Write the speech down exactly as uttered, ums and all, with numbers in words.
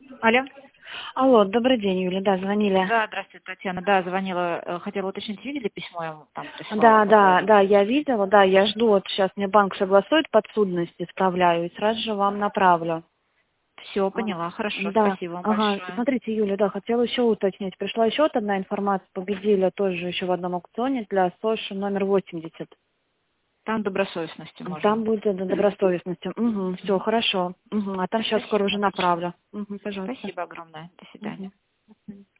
Алло. Алло, добрый день, Юля, да, звонили. Да, здравствуйте, Татьяна. Да, звонила, э, хотела уточнить, видели письмо, я вам там прислала Да, по да, поводу. да, я видела, да, я жду, вот сейчас мне банк согласует подсудность, исправляю, и сразу же вам направлю. Все, А, поняла, хорошо, Да, спасибо вам ага, большое. смотрите, Юля, да, хотела еще уточнить. Пришла еще вот одна информация, победили тоже еще в одном аукционе для Соши номер восемьдесят. Там добросовестностью можно. Там будет до добросовестности. Угу, все, Мгм. хорошо. Угу, а там сейчас скоро уже Спасибо большое. направлю. Угу, пожалуйста. Спасибо огромное. До Угу. свидания.